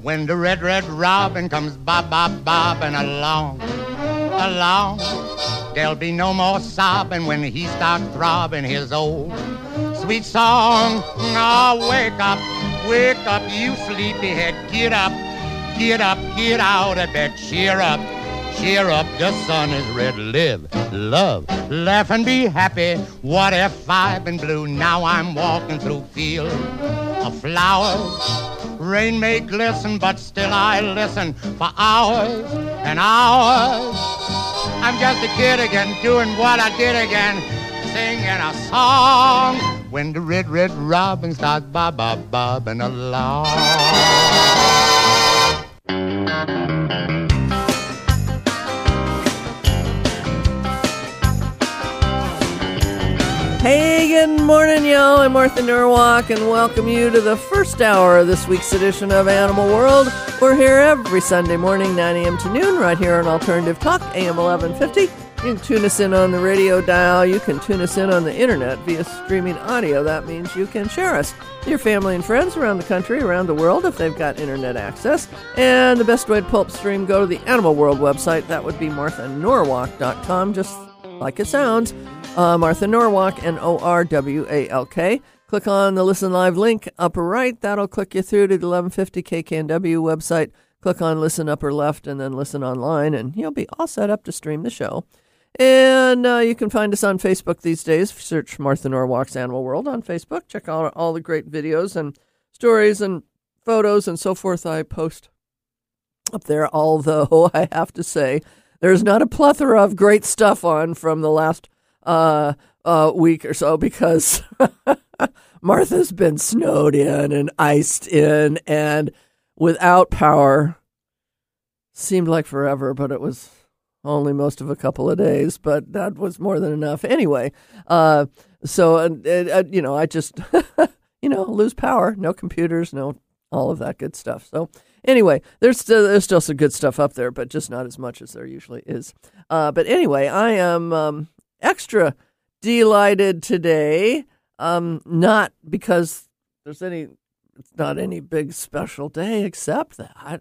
when the red, red robin comes bobbing along, along. There'll be no more sobbing when he starts throbbing his old sweet song. Oh, wake up, you sleepyhead. Get up, get up, get out of bed. Cheer up, the sun is red. Live, love, laugh and be happy. What if I've been blue? Now I'm walking through fields of flowers. Rain may glisten, but still I listen for hours and hours. I'm just a kid again, doing what I did again, singing a song when the red, red robin starts bobbing along. Hey, good morning, y'all. I'm Martha Norwalk, and welcome you to the first hour of this week's edition of Animal World. We're here every Sunday morning, 9 a.m. to noon, right here on Alternative Talk, AM 1150. You can tune us in on the radio dial. You can tune us in on the internet via streaming audio. That means you can share us with your family and friends around the country, around the world, if they've got internet access. And the best way to pull up stream, go to the Animal World website. That would be marthanorwalk.com, just like it sounds. Martha Norwalk, Norwalk. Click on the Listen Live link, upper right. That'll click you through to the 1150 KKNW website. Click on Listen upper left and then Listen online, and you'll be all set up to stream the show. And you can find us on Facebook these days. Search Martha Norwalk's Animal World on Facebook. Check out all the great videos and stories and photos and so forth I post up there. Although I have to say, there's not a plethora of great stuff on from the last week or so, because Martha's been snowed in and iced in and without power. Seemed like forever, but it was only most of a couple of days, but that was more than enough anyway. I just, lose power, no computers, no all of that good stuff. So anyway, there's still some good stuff up there, but just not as much as there usually is. But anyway, I am extra delighted today, not because it's not any big special day, except that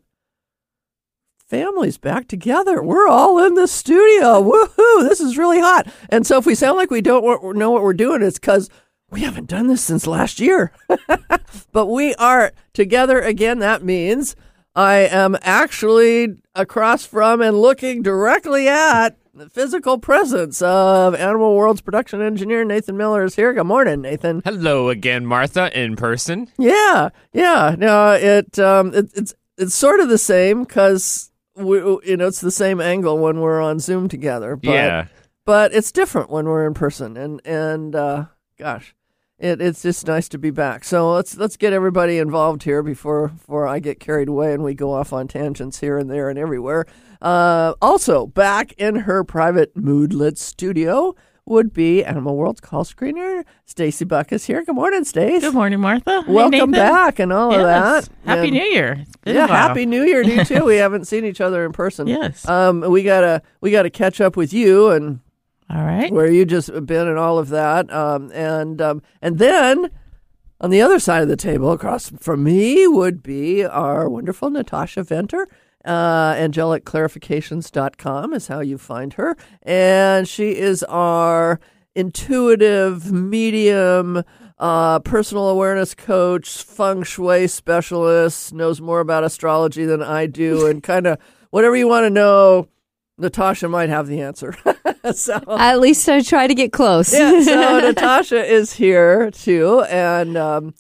family's back together. We're all in the studio. Woohoo! This is really hot. And so if we sound like we don't know what we're doing, it's because we haven't done this since last year. But we are together again. That means I am actually across from and looking directly at the physical presence of Animal World's production engineer, Nathan Miller, is here. Good morning, Nathan. Hello again, Martha, in person. Yeah. No, it's sort of the same because it's the same angle when we're on Zoom together. But it's different when we're in person. And gosh, it's just nice to be back. So let's get everybody involved here before I get carried away and we go off on tangents here and there and everywhere. Also, back in her private moodlet studio would be Animal World's call screener, Stacy Buck is here. Good morning, Stace. Good morning, Martha. Welcome back and all of that. Happy New Year. It's been a while. Happy New Year to you too. We haven't seen each other in person. Yes. We gotta catch up with you and all right, where you just been and all of that. And then on the other side of the table, across from me, would be our wonderful Natasha Venter. AngelicClarifications.com is how you find her. And she is our intuitive medium, personal awareness coach, feng shui specialist, knows more about astrology than I do, and kind of whatever you want to know, Natasha might have the answer. So at least I try to get close. Yeah, so Natasha is here too, and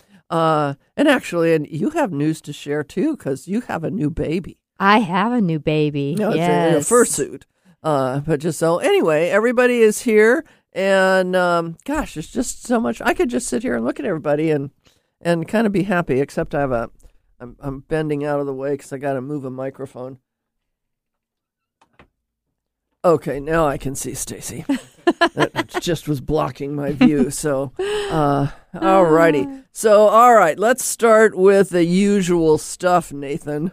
you have news to share too, because you have a new baby. I have a new baby. No, yes. It's a fursuit. But just so anyway, everybody is here, and gosh, it's just so much. I could just sit here and look at everybody and kind of be happy. Except I'm bending out of the way because I got to move a microphone. Okay, now I can see Stacy. That just was blocking my view. So, all righty. So, all right, let's start with the usual stuff, Nathan.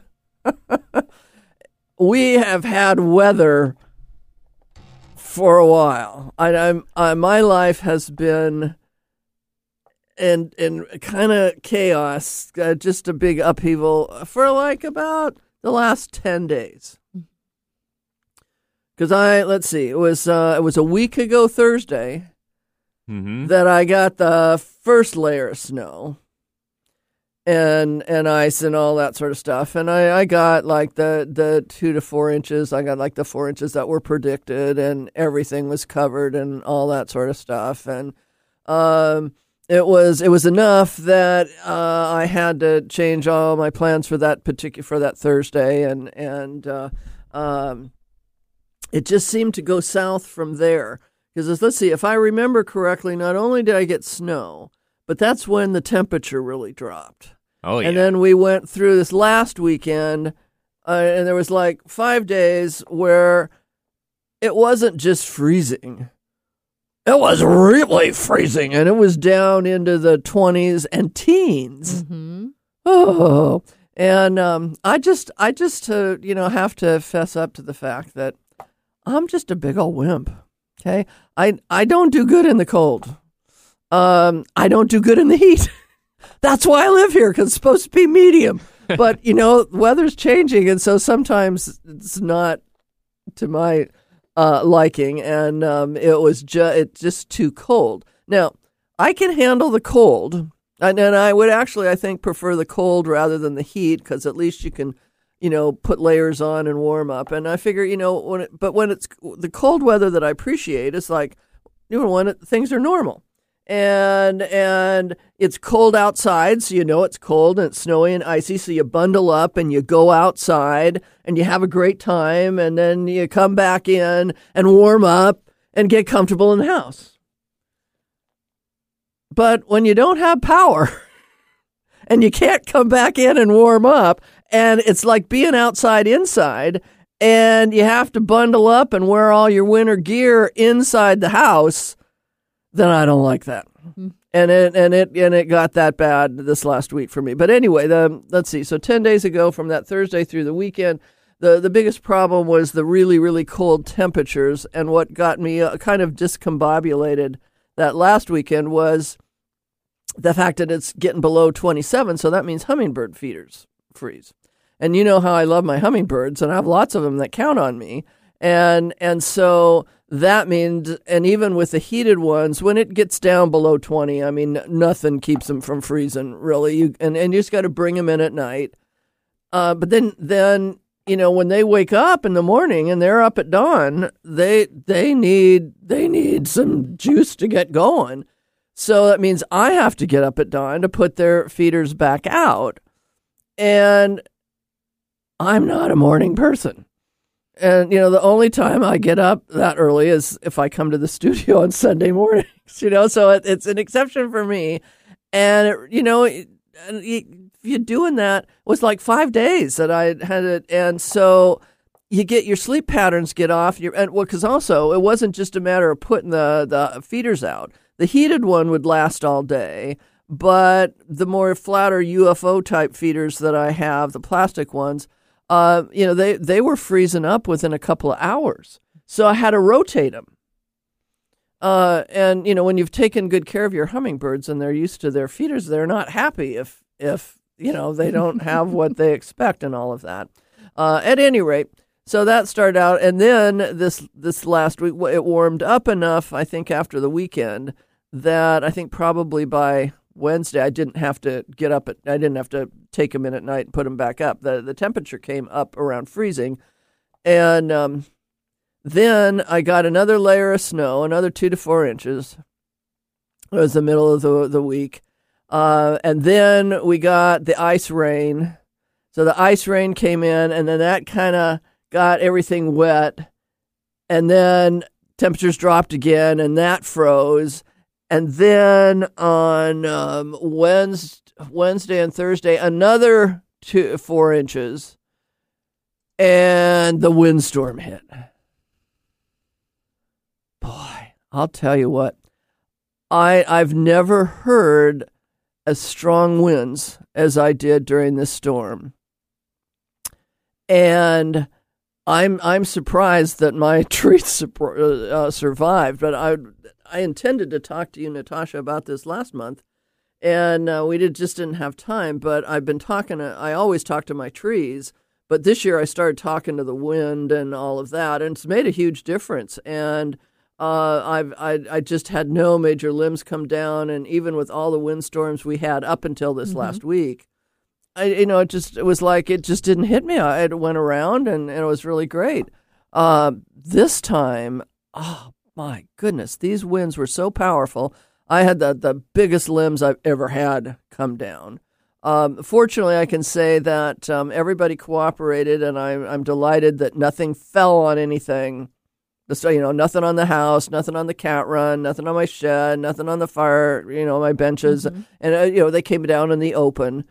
We have had weather for a while. My life has been and kind of chaos, just a big upheaval for like about the last 10 days. Because let's see, it was a week ago Thursday that I got the first layer of snow and ice and all that sort of stuff. And I got like the 2 to 4 inches. I got like the 4 inches that were predicted, and everything was covered and all that sort of stuff. And it was enough that I had to change all my plans for that Thursday, and it just seemed to go south from there. Because let's see, if I remember correctly, not only did I get snow, but that's when the temperature really dropped. Oh, yeah. And then we went through this last weekend, and there was like 5 days where it wasn't just freezing. It was really freezing, and it was down into the 20s and teens. Mm-hmm. Oh, and I just have to fess up to the fact that I'm just a big old wimp. Okay, I don't do good in the cold. I don't do good in the heat. That's why I live here, because it's supposed to be medium. But weather's changing, and so sometimes it's not to my liking, and it's just too cold. Now, I can handle the cold, and I would actually, I think, prefer the cold rather than the heat, because at least you can, put layers on and warm up. And I figure, when it's the cold weather that I appreciate, it's like, when things are normal. And it's cold outside, so it's cold and it's snowy and icy, so you bundle up and you go outside and you have a great time, and then you come back in and warm up and get comfortable in the house. But when you don't have power and you can't come back in and warm up, and it's like being outside inside, and you have to bundle up and wear all your winter gear inside the house, then I don't like that. Mm-hmm. And it got that bad this last week for me. But anyway, let's see. So 10 days ago, from that Thursday through the weekend, the biggest problem was the really, really cold temperatures. And what got me kind of discombobulated that last weekend was the fact that it's getting below 27. So that means hummingbird feeders freeze. And you know how I love my hummingbirds, and I have lots of them that count on me. And so that means, and even with the heated ones, when it gets down below 20, I mean, nothing keeps them from freezing, really. And you just got to bring them in at night. But then when they wake up in the morning and they're up at dawn, they need some juice to get going. So that means I have to get up at dawn to put their feeders back out. And I'm not a morning person. And, the only time I get up that early is if I come to the studio on Sunday mornings, so it's an exception for me. And, you're doing that, it was like 5 days that I had it. And so you get your sleep patterns get off. Because also it wasn't just a matter of putting the feeders out. The heated one would last all day, but the more flatter UFO type feeders that I have, the plastic ones, they were freezing up within a couple of hours. So I had to rotate them. And when you've taken good care of your hummingbirds and they're used to their feeders, they're not happy if they don't have what they expect and all of that. At any rate, so that started out. And then this last week, it warmed up enough, I think, after the weekend that I think probably by Wednesday, I didn't have to I didn't have to take them in at night and put them back up. The temperature came up around freezing. And then I got another layer of snow, another 2 to 4 inches. It was the middle of the week. And then we got the ice rain. So the ice rain came in, and then that kind of got everything wet. And then temperatures dropped again, and that froze. And then on Wednesday and Thursday, another 2 to 4 inches, and the windstorm hit. Boy, I'll tell you what, I've never heard as strong winds as I did during this storm. And I'm surprised that my trees survived, but I intended to talk to you, Natasha, about this last month, And we just didn't have time. But I've been talking. I always talk to my trees. But this year I started talking to the wind and all of that, and it's made a huge difference. And I just had no major limbs come down, and even with all the windstorms we had up until this last week, it was like it just didn't hit me. It went around, and it was really great. This time, oh my goodness, these winds were so powerful. I had the biggest limbs I've ever had come down. Fortunately, I can say that everybody cooperated, and I'm delighted that nothing fell on anything. So, nothing on the house, nothing on the cat run, nothing on my shed, nothing on the fire, my benches. And, they came down in the open.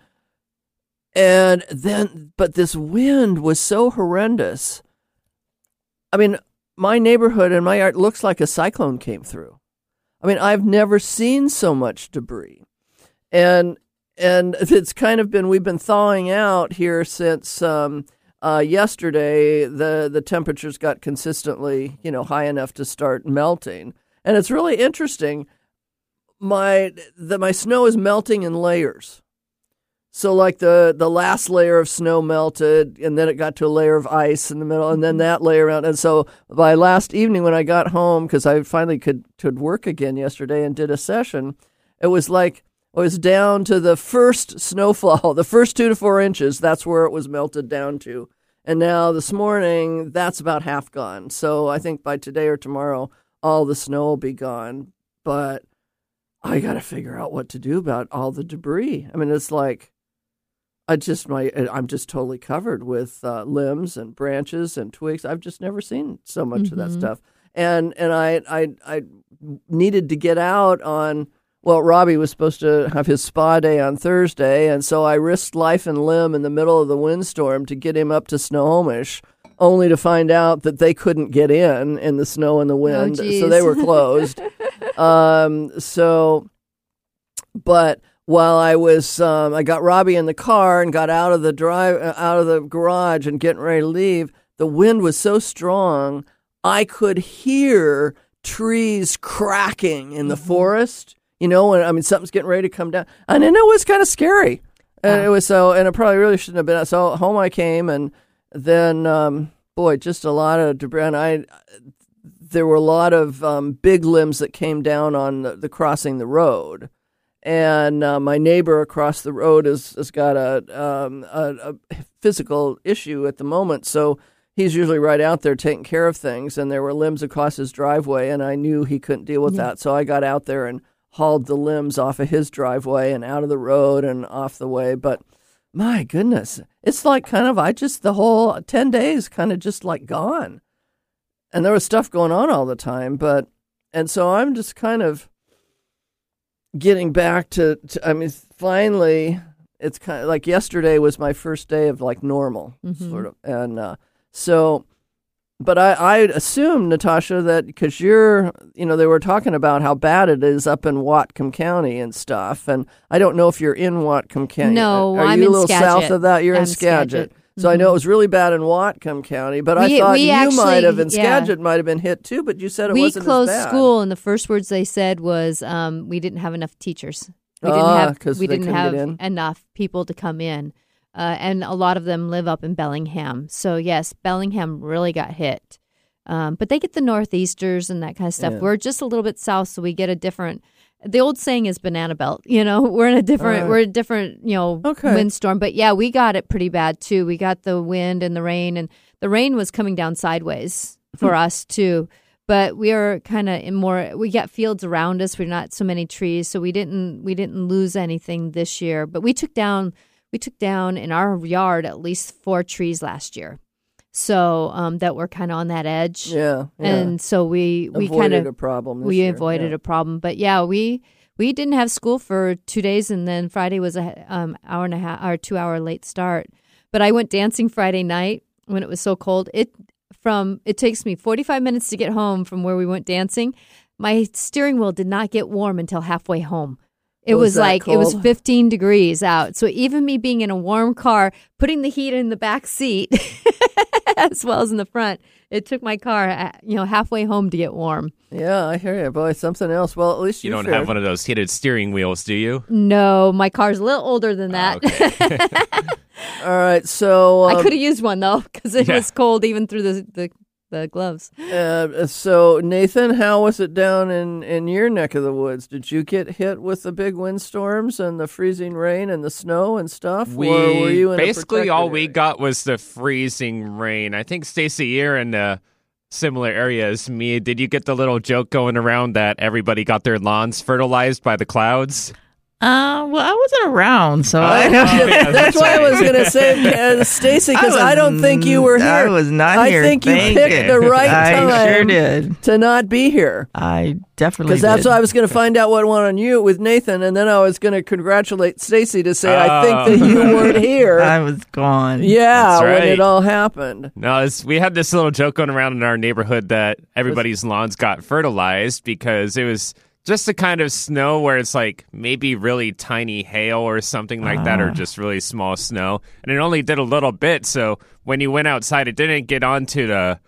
And then, but this wind was so horrendous. I mean, my neighborhood and my yard looks like a cyclone came through. I mean, I've never seen so much debris. And it's kind of we've been thawing out here since yesterday. The temperatures got consistently, high enough to start melting. And it's really interesting. My snow is melting in layers. So like the last layer of snow melted, and then it got to a layer of ice in the middle, and then that layer around. And so by last evening when I got home, because I finally could work again yesterday and did a session, it was like I was down to the first snowfall, the first 2 to 4 inches. That's where it was melted down to. And now this morning, that's about half gone. So I think by today or tomorrow, all the snow will be gone. But I got to figure out what to do about all the debris. I mean, it's like I'm just totally covered with limbs and branches and twigs. I've just never seen so much of that stuff. And I needed to get out on. Well, Robbie was supposed to have his spa day on Thursday, and so I risked life and limb in the middle of the windstorm to get him up to Snohomish, only to find out that they couldn't get in the snow and the wind, so they were closed. But while I was, I got Robbie in the car and got out of the garage and getting ready to leave. The wind was so strong, I could hear trees cracking in the forest. When something's getting ready to come down, and I know it was kind of scary, and it was so, and it probably really shouldn't have been. So home I came, and then just a lot of debris. And there were a lot of big limbs that came down on the crossing the road, and my neighbor across the road has got a physical issue at the moment, so he's usually right out there taking care of things. And there were limbs across his driveway, and I knew he couldn't deal with that, so I got out there and hauled the limbs off of his driveway and out of the road and off the way. But my goodness, it's like the whole 10 days kind of just like gone. And there was stuff going on all the time. And so I'm just kind of getting back to finally, it's kind of like yesterday was my first day of like normal sort of. And but I assume, Natasha, that because they were talking about how bad it is up in Whatcom County and stuff, and I don't know if you're in Whatcom County. No, Are I'm you in a little Skagit. south of that? You're in Skagit. So I know it was really bad in Whatcom County, but I thought you might have, in Skagit might have been hit too, but you said it wasn't as bad. We closed school, and the first words they said was, we didn't have enough teachers. We didn't have enough people to come in. And a lot of them live up in Bellingham. So, yes, Bellingham really got hit. But they get the northeasters and that kind of stuff. Yeah. We're just a little bit south, so we get a different – the old saying is banana belt. We're in a different, windstorm. But, yeah, we got it pretty bad, too. We got the wind and the rain. And the rain was coming down sideways for us, too. But we are kind of we got fields around us. We're not so many trees, so we didn't lose anything this year. But we took down in our yard at least 4 trees last year. So that were kind of on that edge. Yeah. And so we avoided a problem this year. Avoided a problem. But yeah, we didn't have school for 2 days, and then Friday was a hour and a half or 2 hour late start. But I went dancing Friday night when it was so cold. It takes me 45 minutes to get home from where we went dancing. My steering wheel did not get warm until halfway home. It was like cold? It was 15 degrees out. So even me being in a warm car, putting the heat in the back seat, as well as in the front. It took my car, halfway home to get warm. Yeah, I hear you. Boy, something else. Well, at least you don't have one of those heated steering wheels, do you? No, my car's a little older than that. Okay. All right, so... I could have used one, though, because it was cold even through the gloves. So, Nathan, how was it down in your neck of the woods? Did you get hit with the big windstorms and the freezing rain and the snow and stuff? Or were you in basically all area? we got was the freezing rain. I think, Stacey, you're in a similar area as me. Did you get the little joke going around that everybody got their lawns fertilized by the clouds? Well, I wasn't around, so that's why I was going to say, Stacey, because I don't think you were here. I was not here. I think you picked the right time I sure did. to not be here. I definitely did. Because that's why I was going to find out what went on you with Nathan, and then I was going to congratulate Stacey to say, I think that you weren't here. I was gone. Yeah, right. when it all happened. No, we had this little joke going around in our neighborhood that everybody's lawns got fertilized because it was just the kind of snow where it's like maybe really tiny hail or something like that, or just really small snow. And it only did a little bit, so when you went outside, it didn't get onto the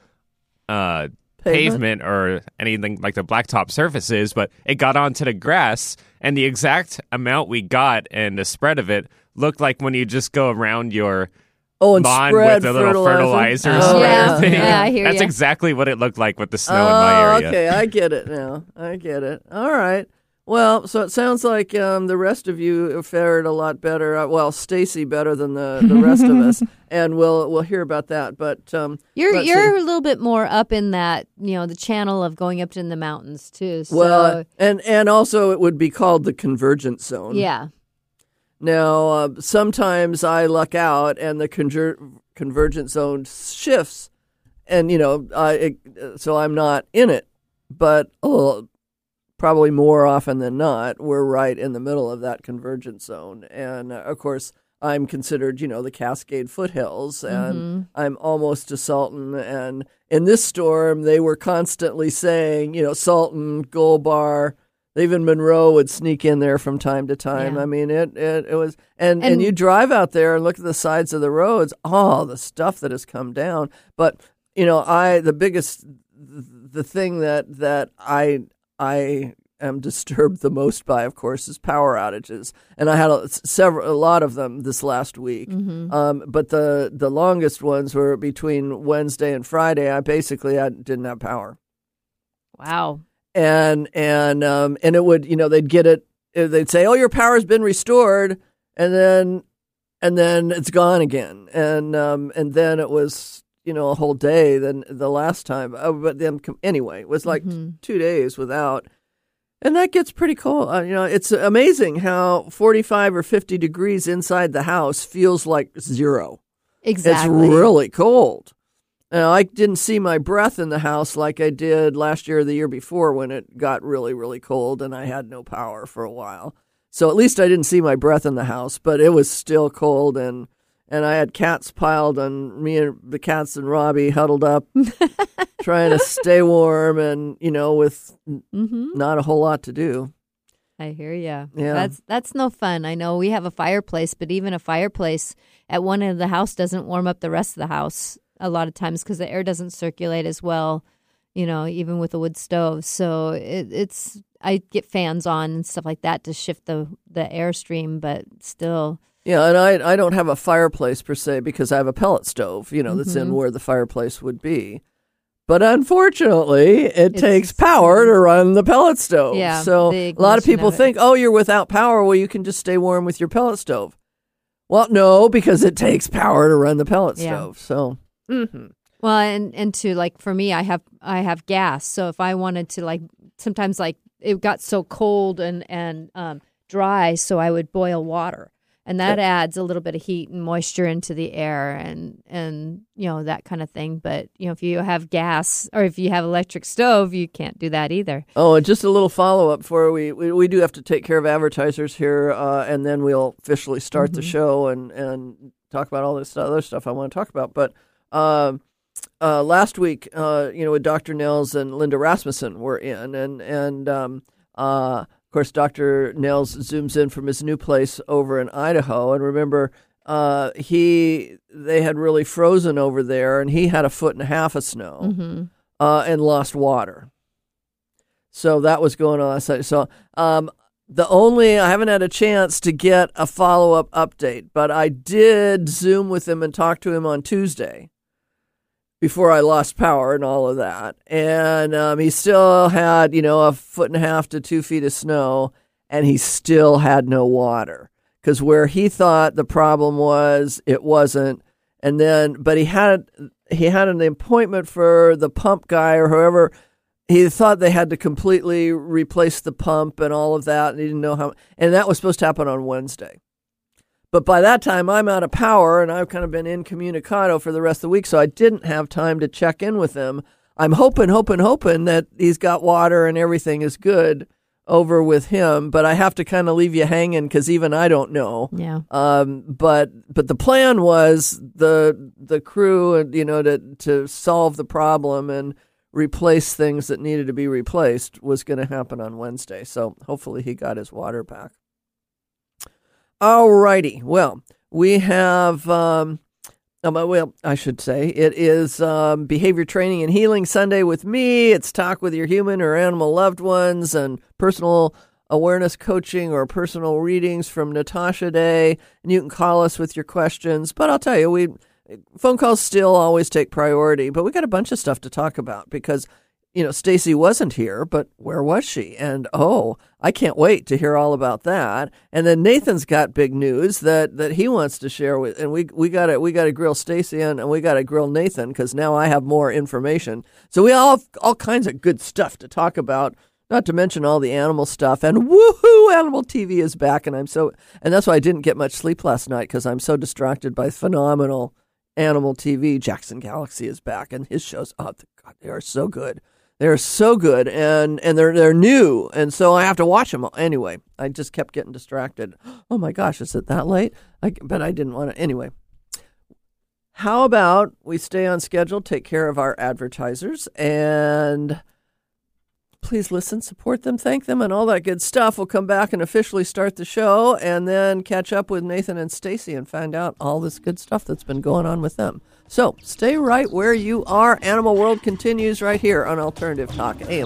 pavement or anything like the blacktop surfaces, but it got onto the grass, and the exact amount we got and the spread of it looked like when you just go around your and lawn spread with the little fertilizer yeah. thing. Yeah, I hear That's ya. exactly what it looked like with the snow in my area. Okay, I get it now. I get it. All right. Well, so it sounds like the rest of you fared a lot better. Well, Stacey better than the rest of us, and we'll hear about that. But you're a little bit more up in that, the channel of going up in the mountains too. So. Well, and also it would be called the convergence zone. Yeah. Now, sometimes I luck out and the convergence zone shifts, and, so I'm not in it. But probably more often than not, we're right in the middle of that convergence zone. And, of course, I'm considered, the Cascade foothills, and I'm almost to Sultan. And in this storm, they were constantly saying, Sultan, Gold Bar. Even Monroe would sneak in there from time to time. Yeah. I mean, it was, and you drive out there and look at the sides of the roads, the stuff that has come down. But, the thing that I am disturbed the most by, of course, is power outages. And I had a lot of them this last week. But the longest ones were between Wednesday and Friday. I didn't have power. Wow. And it would, they'd get it. They'd say, "Oh, your power's been restored," and then it's gone again. And then it was, a whole day. Then the last time, but then anyway, it was like 2 days without, and that gets pretty cold. It's amazing how 45 or 50 degrees inside the house feels like zero. Exactly, it's really cold. I didn't see my breath in the house like I did last year or the year before when it got really, really cold and I had no power for a while. So at least I didn't see my breath in the house, but it was still cold, and I had cats piled on me, and the cats and Robbie huddled up trying to stay warm, and, with not a whole lot to do. I hear you. Yeah. That's no fun. I know we have a fireplace, but even a fireplace at one end of the house doesn't warm up the rest of the house a lot of times because the air doesn't circulate as well, even with a wood stove. So I get fans on and stuff like that to shift the airstream, but still. Yeah, and I don't have a fireplace per se because I have a pellet stove, that's in where the fireplace would be. But unfortunately, it takes power to run the pellet stove. Yeah, so a lot of people think, you're without power. Well, you can just stay warm with your pellet stove. Well, no, because it takes power to run the pellet stove. So. Well, and to for me, I have gas. So if I wanted to sometimes it got so cold and dry, so I would boil water, and that adds a little bit of heat and moisture into the air and that kind of thing. But if you have gas or if you have electric stove, you can't do that either. Oh, and just a little follow up for we do have to take care of advertisers here, and then we'll officially start the show and talk about all this other stuff I want to talk about, but. Last week, Dr. Nels and Linda Rasmussen were in, and of course, Dr. Nels zooms in from his new place over in Idaho. And remember, they had really frozen over there, and he had 1.5 feet of snow and lost water. So that was going on. So I haven't had a chance to get a follow-up update, but I did Zoom with him and talk to him on Tuesday before I lost power and all of that. And he still had, 1.5 to 2 feet of snow, and he still had no water. Because where he thought the problem was, it wasn't. And then, but he had an appointment for the pump guy or whoever. He thought they had to completely replace the pump and all of that, and he didn't know how. And that was supposed to happen on Wednesday. But by that time, I'm out of power, and I've kind of been incommunicado for the rest of the week, so I didn't have time to check in with him. I'm hoping that he's got water and everything is good over with him, but I have to kind of leave you hanging because even I don't know. Yeah. But the plan was the crew, to solve the problem and replace things that needed to be replaced was going to happen on Wednesday. So hopefully he got his water back. All righty. Well, we have. I should say it is Behavior Training and Healing Sunday with me. It's talk with your human or animal loved ones and personal awareness coaching or personal readings from Natasha Day. And you can call us with your questions. But I'll tell you, phone calls still always take priority. But we got a bunch of stuff to talk about because, Stacy wasn't here, but where was she? And I can't wait to hear all about that. And then Nathan's got big news that he wants to share with, and we got to grill Stacy and we got to grill Nathan because now I have more information. So we all have all kinds of good stuff to talk about. Not to mention all the animal stuff. And woohoo, Animal TV is back, and that's why I didn't get much sleep last night because I'm so distracted by phenomenal Animal TV. Jackson Galaxy is back, and his shows, God, they are so good. They're so good, and they're new, and so I have to watch them. Anyway, I just kept getting distracted. Oh, my gosh, is it that late? But I didn't want to. Anyway, how about we stay on schedule, take care of our advertisers, and please listen, support them, thank them, and all that good stuff. We'll come back and officially start the show and then catch up with Nathan and Stacy and find out all this good stuff that's been going on with them. So stay right where you are. Animal World continues right here on Alternative Talk, AM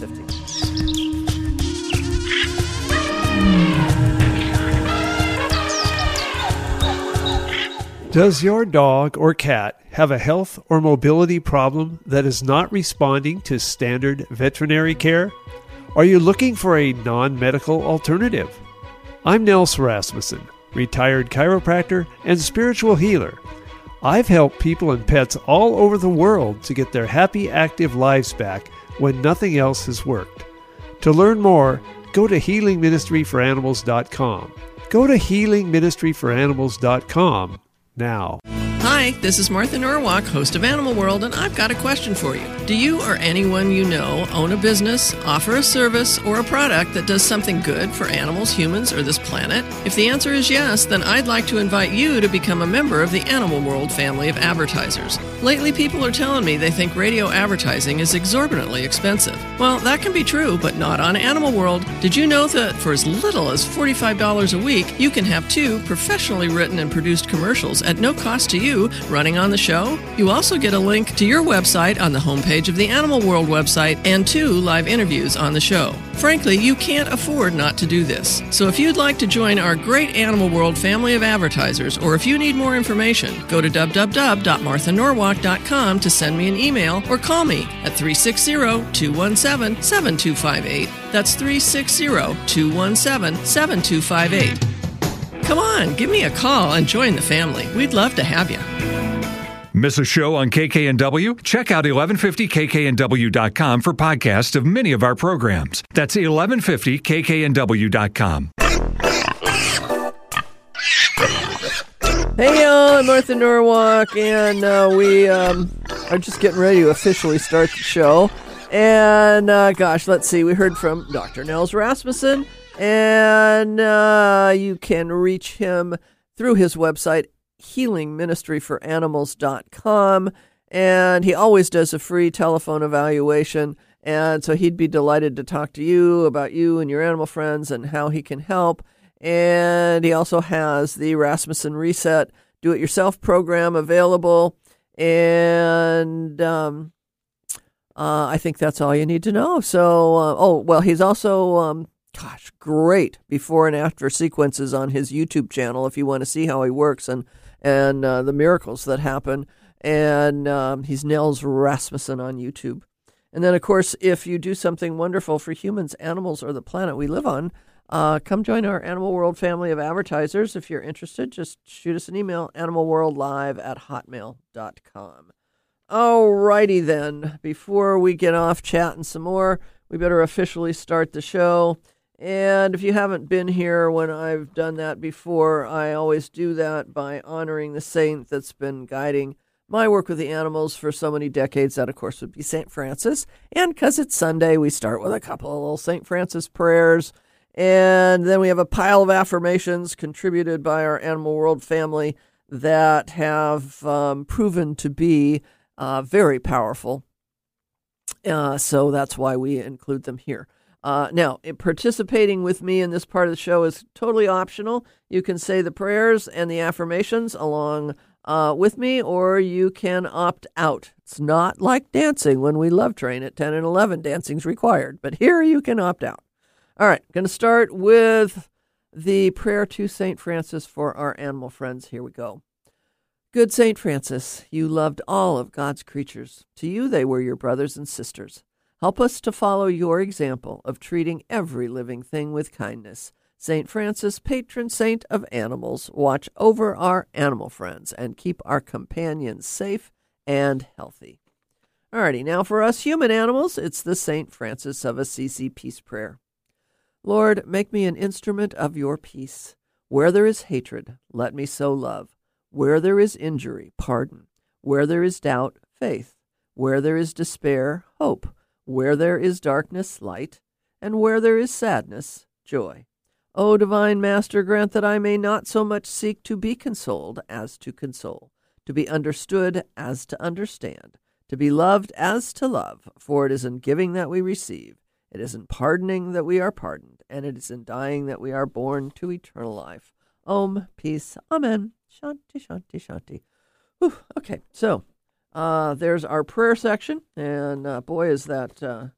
1150. Does your dog or cat have a health or mobility problem that is not responding to standard veterinary care? Are you looking for a non-medical alternative? I'm Nels Rasmussen, retired chiropractor and spiritual healer. I've helped people and pets all over the world to get their happy, active lives back when nothing else has worked. To learn more, go to healingministryforanimals.com. Go to healingministryforanimals.com now. Hi, this is Martha Norwalk, host of Animal World, and I've got a question for you. Do you or anyone you know own a business, offer a service, or a product that does something good for animals, humans, or this planet? If the answer is yes, then I'd like to invite you to become a member of the Animal World family of advertisers. Lately, people are telling me they think radio advertising is exorbitantly expensive. Well, that can be true, but not on Animal World. Did you know that for as little as $45 a week, you can have 2 professionally written and produced commercials at no cost to you running on the show? You also get a link to your website on the homepage of the Animal World website and 2 live interviews on the show. Frankly, you can't afford not to do this. So if you'd like to join our great Animal World family of advertisers, or if you need more information, go to www.marthanorwalk.com to send me an email or call me at 360-217-7258. That's 360-217-7258. Come on, give me a call and join the family. We'd love to have you. Miss a show on KKNW? Check out 1150kknw.com for podcasts of many of our programs. That's 1150kknw.com. Hey, y'all, I'm Martha Norwalk, and we are just getting ready to officially start the show. And, let's see, we heard from Dr. Nels Rasmussen, and you can reach him through his website, healingministryforanimals.com, and he always does a free telephone evaluation, and so he'd be delighted to talk to you about you and your animal friends and how he can help. And he also has the Rasmussen Reset Do-It-Yourself program available. And I think that's all you need to know. So, he's also, great before and after sequences on his YouTube channel if you want to see how he works and the miracles that happen. And he's Nels Rasmussen on YouTube. And then, of course, if you do something wonderful for humans, animals, or the planet we live on, come join our Animal World family of advertisers. If you're interested, just shoot us an email, animalworldlive@hotmail.com. All righty then. Before we get off chatting some more, we better officially start the show. And if you haven't been here when I've done that before, I always do that by honoring the saint that's been guiding my work with the animals for so many decades. That, of course, would be St. Francis. And because it's Sunday, we start with a couple of little St. Francis prayers. And then we have a pile of affirmations contributed by our Animal World family that have proven to be very powerful. So that's why we include them here. Now, participating with me in this part of the show is totally optional. You can say the prayers and the affirmations along with me, or you can opt out. It's not like dancing when we love train at 10 and 11. Dancing's required, but here you can opt out. All right, going to start with the prayer to St. Francis for our animal friends. Here we go. Good St. Francis, you loved all of God's creatures. To you they were your brothers and sisters. Help us to follow your example of treating every living thing with kindness. St. Francis, patron saint of animals, watch over our animal friends and keep our companions safe and healthy. All righty, now for us human animals, it's the St. Francis of Assisi peace prayer. Lord, make me an instrument of your peace. Where there is hatred, let me sow love. Where there is injury, pardon. Where there is doubt, faith. Where there is despair, hope. Where there is darkness, light. And where there is sadness, joy. O divine Master, grant that I may not so much seek to be consoled as to console, to be understood as to understand, to be loved as to love, for it is in giving that we receive, it is in pardoning that we are pardoned, and it is in dying that we are born to eternal life. Om, peace, amen. Shanti, shanti, shanti. Whew, okay, so there's our prayer section, and boy, is that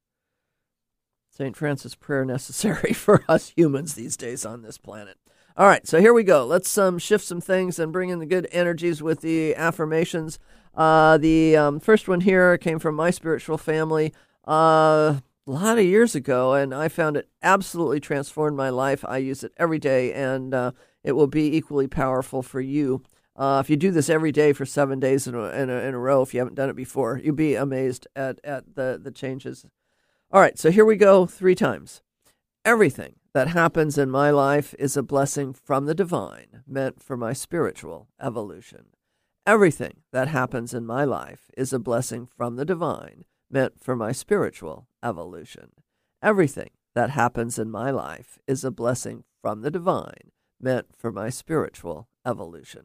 St. Francis prayer necessary for us humans these days on this planet. All right, so here we go. Let's shift some things and bring in the good energies with the affirmations. The first one here came from my spiritual family a lot of years ago, and I found it absolutely transformed my life. I use it every day, and it will be equally powerful for you. If you do this every day for 7 days in a row, if you haven't done it before, you'll be amazed at the changes. All right, so here we go 3 times. Everything that happens in my life is a blessing from the divine, meant for my spiritual evolution. Everything that happens in my life is a blessing from the divine, meant for my spiritual evolution. Everything that happens in my life is a blessing from the divine, meant for my spiritual evolution.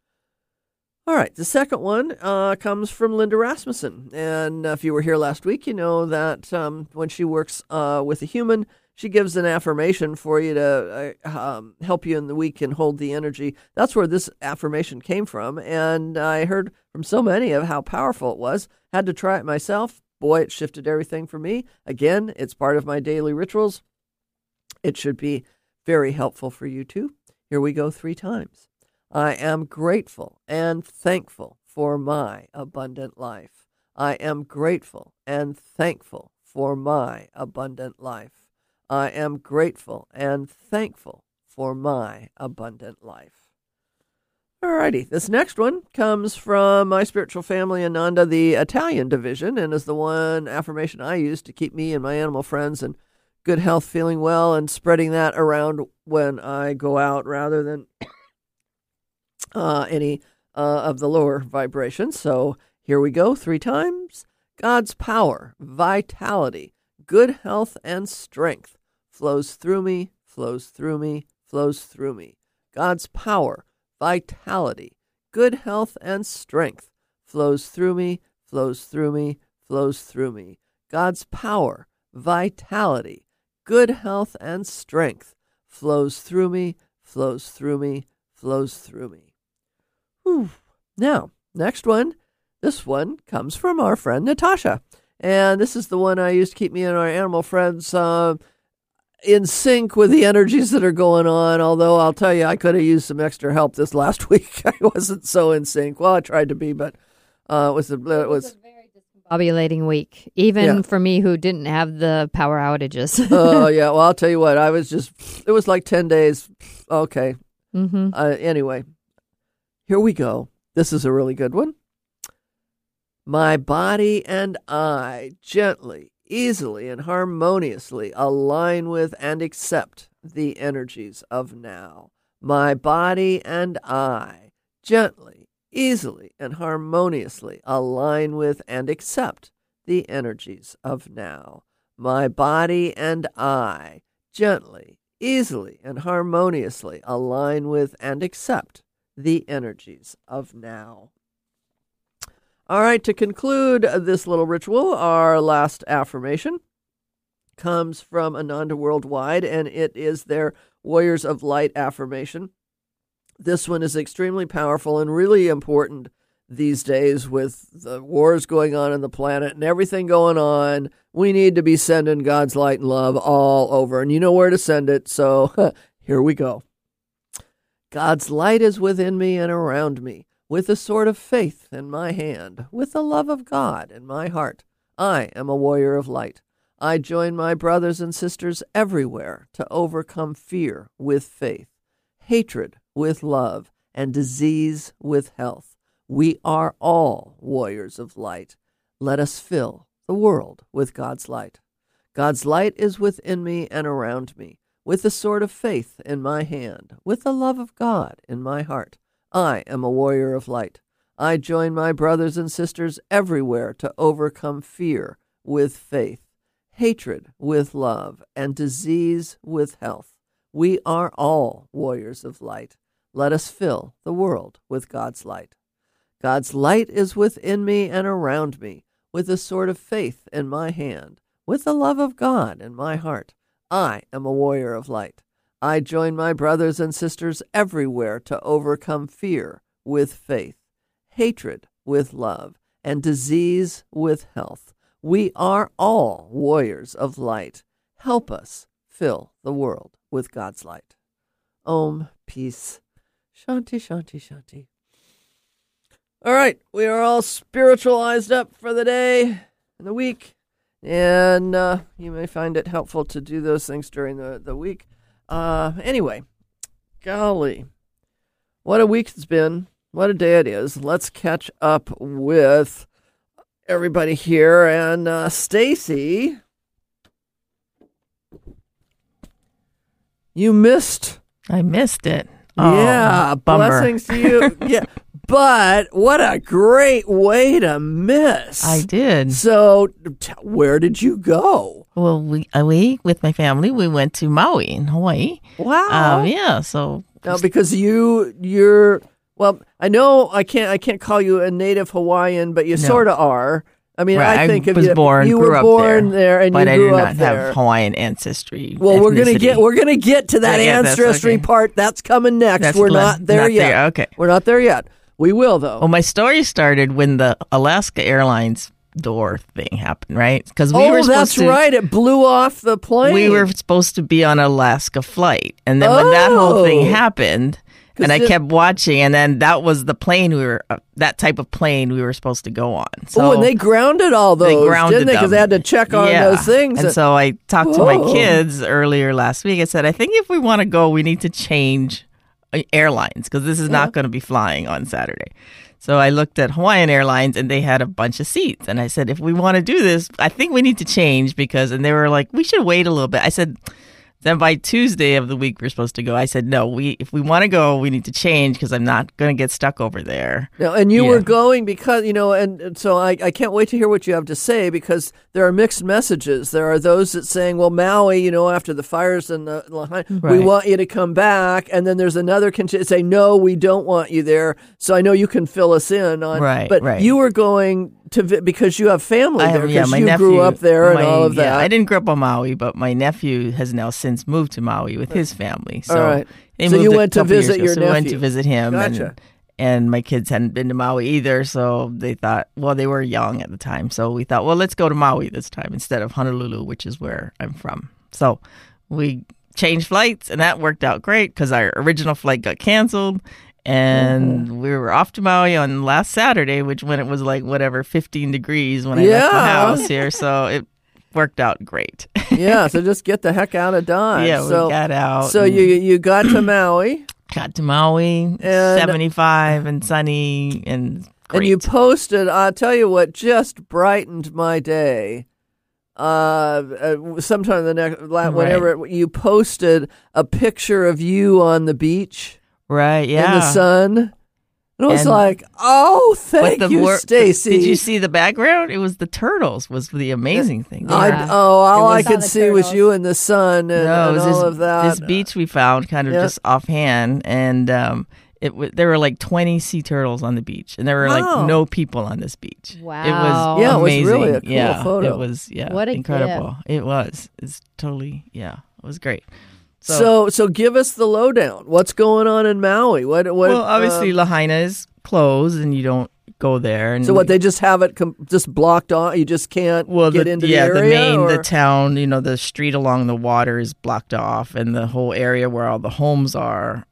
All right, the second one comes from Linda Rasmussen. And if you were here last week, you know that when she works with a human, she gives an affirmation for you to help you in the week and hold the energy. That's where this affirmation came from. And I heard from so many of how powerful it was. Had to try it myself. Boy, it shifted everything for me. Again, it's part of my daily rituals. It should be very helpful for you too. Here we go 3 times. I am grateful and thankful for my abundant life. I am grateful and thankful for my abundant life. I am grateful and thankful for my abundant life. Alrighty, this next one comes from my spiritual family, Ananda, the Italian division, and is the one affirmation I use to keep me and my animal friends in good health, feeling well, and spreading that around when I go out rather than any of the lower vibrations. So here we go 3 times. God's power, vitality, good health, and strength flows through me, flows through me, flows through me. God's power, vitality, good health, and strength flows through me, flows through me, flows through me. God's power, vitality, good health, and strength flows through me, flows through me, flows through me. Whew. Now, next one. This one comes from our friend Natasha. And this is the one I use to keep me and our animal friends in sync with the energies that are going on. Although I'll tell you, I could have used some extra help this last week. I wasn't so in sync. Well, I tried to be, but it was a very discombobulating week, even for me who didn't have the power outages. Oh, yeah. Well, I'll tell you what. It was like 10 days. Okay. Mm-hmm. Anyway, here we go. This is a really good one. My body and I gently, easily, and harmoniously align with and accept the energies of now. My body and I gently, easily, and harmoniously align with and accept the energies of now. My body and I gently, easily, and harmoniously align with and accept the energies of now. All right, to conclude this little ritual, our last affirmation comes from Ananda Worldwide, and it is their Warriors of Light affirmation. This one is extremely powerful and really important these days with the wars going on the planet and everything going on. We need to be sending God's light and love all over, and you know where to send it, so here we go. God's light is within me and around me. With the sword of faith in my hand, with the love of God in my heart, I am a warrior of light. I join my brothers and sisters everywhere to overcome fear with faith, hatred with love, and disease with health. We are all warriors of light. Let us fill the world with God's light. God's light is within me and around me, with the sword of faith in my hand, with the love of God in my heart. I am a warrior of light. I join my brothers and sisters everywhere to overcome fear with faith, hatred with love, and disease with health. We are all warriors of light. Let us fill the world with God's light. God's light is within me and around me, with the sword of faith in my hand, with the love of God in my heart. I am a warrior of light. I join my brothers and sisters everywhere to overcome fear with faith, hatred with love, and disease with health. We are all warriors of light. Help us fill the world with God's light. Om, peace. Shanti, shanti, shanti. All right, we are all spiritualized up for the day and the week, and you may find it helpful to do those things during the week. Anyway, golly, what a week it's been. What a day it is. Let's catch up with everybody here. And Stacy, you missed. I missed it. Yeah, bummer. Blessings to you. Yeah, but what a great way to miss. I did. So, where did you go? Well, we with my family, we went to Maui in Hawaii. Wow. Yeah. So now, because you're well, I know I can't call you a native Hawaiian, but you sort of are. I mean, right. I think I was born, you grew were up born there, and but you I grew do up not there. have Hawaiian ancestry. Well, ethnicity. we're gonna get to that ancestry okay. part. That's coming next. We're not there yet. Okay, we're not there yet. We will, though. Well, my story started when the Alaska Airlines door thing happened, right? Because we were supposed to, right. It blew off the plane. We were supposed to be on an Alaska flight, and then when that whole thing happened. And I kept watching, and then that was the plane that type of plane we were supposed to go on. So and they grounded all those, didn't they? Because they had to check on those things. And so I talked to my kids earlier last week. I said, I think if we want to go, we need to change airlines, because this is not going to be flying on Saturday. So I looked at Hawaiian Airlines, and they had a bunch of seats. And I said, if we want to do this, I think we need to change, and they were like, we should wait a little bit. I said, then by Tuesday of the week we're supposed to go. I said, no, if we want to go, we need to change, because I'm not going to get stuck over there. No, and you were going because, and so I can't wait to hear what you have to say, because there are mixed messages. There are those that saying, well, Maui, after the fires in the Lahaina, we want you to come back. And then there's another say, no, we don't want you there. So I know you can fill us in on. Right, but you were going because you have family there, because my you nephew grew up there and all of that. Yeah, I didn't grow up on Maui, but my nephew has now since moved to Maui with his family. So all right. So you went to visit your nephew. We went to visit him. Gotcha. And my kids hadn't been to Maui either, so they thought, well, they were young at the time. So we thought, well, let's go to Maui this time instead of Honolulu, which is where I'm from. So we changed flights, and that worked out great because our original flight got canceled. And we were off to Maui on last Saturday, when it was 15 degrees when I left my house here. So it worked out great. Yeah, so just get the heck out of Dodge. Yeah, we got out. So you got to Maui. Got to Maui, 75 and sunny and great. And you posted, I'll tell you what, just brightened my day. Sometime whenever you posted a picture of you on the beach. Right, yeah. In the sun. And I was like, oh, thank you, Stacy. Did you see the background? It was the turtles was the amazing thing. All I could see was you in the sun and all of that. This beach we found kind of just offhand, and there were 20 sea turtles on the beach, and there were no people on this beach. Wow. It was amazing. It was really a cool photo. It was what a incredible. gift. It was. It's totally, it was great. So give us the lowdown. What's going on in Maui? Well, obviously Lahaina is closed, and you don't go there. And so what? They just have it just blocked off. You just can't get into the area. The town, the street along the water is blocked off, and the whole area where all the homes are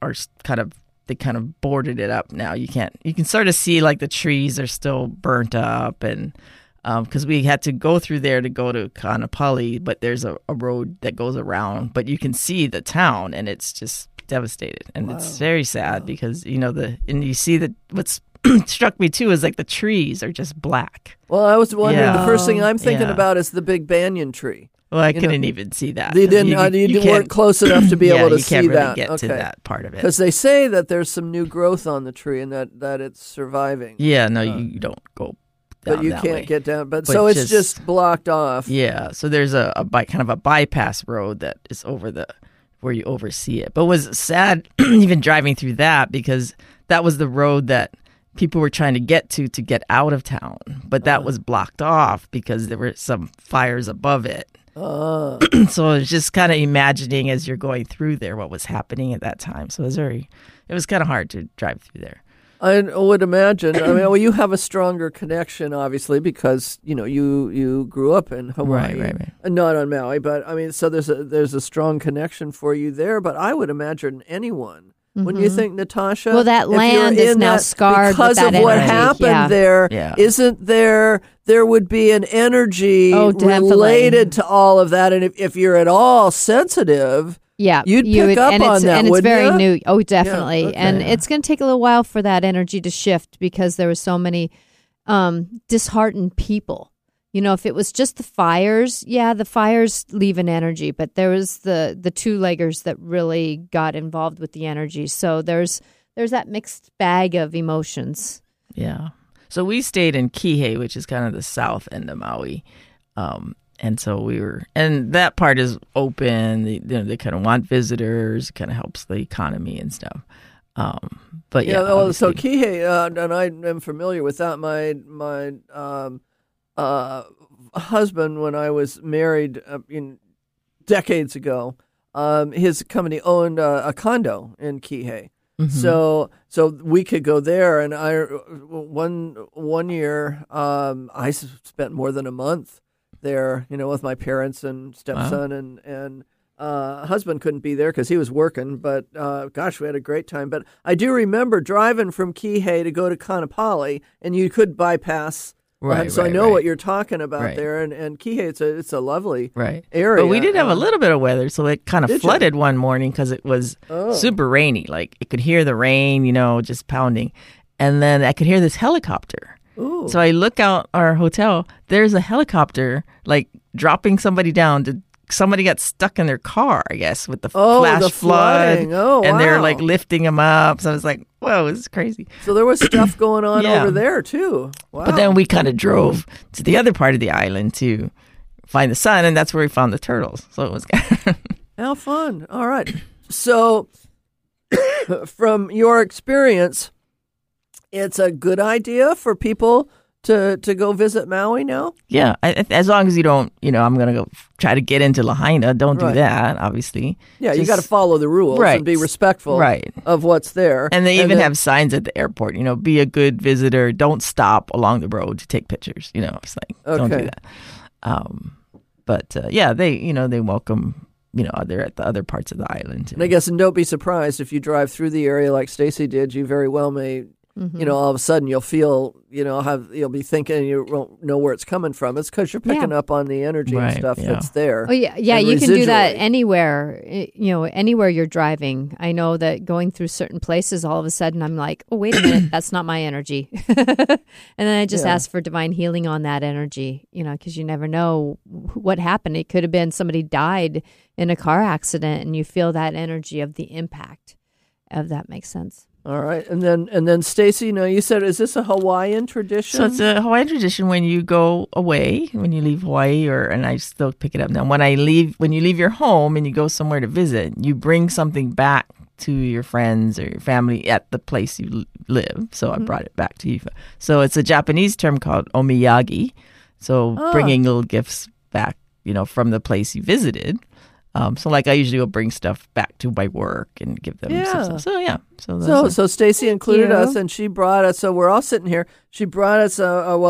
they kind of boarded it up now. You can sort of see the trees are still burnt up, and because we had to go through there to go to Kaanapali, but there's a road that goes around, but you can see the town, and it's just devastated, and it's very sad because and you see that what's struck me too is the trees are just black. Well, I was wondering, the first thing I'm thinking about is the big banyan tree. Well, I couldn't even see that. You didn't. You weren't close enough to be able to see that. You can't really get to that part of it because they say that there's some new growth on the tree and that it's surviving. Yeah, no, you don't go. But you can't get down. But so it's just blocked off. Yeah. So there's a kind of a bypass road that is where you oversee it. But it was sad even driving through that because that was the road that people were trying to get out of town. But that was blocked off because there were some fires above it. So it's just kind of imagining as you're going through there what was happening at that time. So it was kind of hard to drive through there. I would imagine. You have a stronger connection, obviously, because you grew up in Hawaii, right. Not on Maui, but so there's a strong connection for you there. But I would imagine anyone. Wouldn't you think, Natasha? Well, that land is now scarred because with that of what energy. happened there. Yeah. Isn't there? There would be an energy related to all of that, and if you're at all sensitive. Yeah, you'd pick up on that, and it's very new. Oh, definitely. Yeah, okay. And it's going to take a little while for that energy to shift because there were so many disheartened people. If it was just the fires, the fires leave an energy, but there was the two-leggers that really got involved with the energy. So there's that mixed bag of emotions. Yeah. So we stayed in Kihei, which is kind of the south end of Maui. And so and that part is open. They kind of want visitors. It kind of helps the economy and stuff. But so Kihei, and I am familiar with that. My husband, when I was married decades ago, his company owned a condo in Kihei. Mm-hmm. So we could go there, and one year I spent more than a month there, with my parents and stepson. Wow. and husband couldn't be there because he was working, but gosh, we had a great time. But I do remember driving from Kihei to go to Kaanapali, and you could bypass. Right, so I know what you're talking about there, and Kihei, it's a lovely area. But we did have a little bit of weather, so it kind of flooded one morning because it was super rainy. It could hear the rain, just pounding, and then I could hear this helicopter. Ooh. So I look out our hotel. There's a helicopter dropping somebody down. Somebody got stuck in their car, I guess, with the flash flood. And they're lifting them up. So I was like, whoa, this is crazy. So there was stuff going on over there too. Wow. But then we kind of drove to the other part of the island to find the sun, and that's where we found the turtles. So it was how fun. All right. So from your experience, it's a good idea for people to go visit Maui now? Yeah, as long as you don't, I'm going to go try to get into Lahaina. Don't do that, obviously. Yeah, you got to follow the rules and be respectful of what's there. And they even have signs at the airport, be a good visitor. Don't stop along the road to take pictures. It's like, don't do that. But they welcome, they're at the other parts of the island. And I guess, and don't be surprised if you drive through the area like Stacy did, you very well may... all of a sudden you'll feel, you'll be thinking you won't know where it's coming from. It's because you're picking up on the energy and stuff that's there. Oh, yeah, you can do that anywhere, anywhere you're driving. I know that going through certain places, all of a sudden I'm like, oh, wait a minute, that's not my energy. And then I just ask for divine healing on that energy, because you never know what happened. It could have been somebody died in a car accident and you feel that energy of the impact, if that makes sense. All right, and then Stacy, you said, is this a Hawaiian tradition? So it's a Hawaiian tradition when you go away, when you leave Hawaii, and I still pick it up now. When you leave your home and you go somewhere to visit, you bring something back to your friends or your family at the place you live. So I brought it back to you. So it's a Japanese term called omiyagi. So bringing little gifts back, from the place you visited. So like I usually will bring stuff back to my work and give them stuff. So Stacy included us and she brought us, so we're all sitting here. She brought us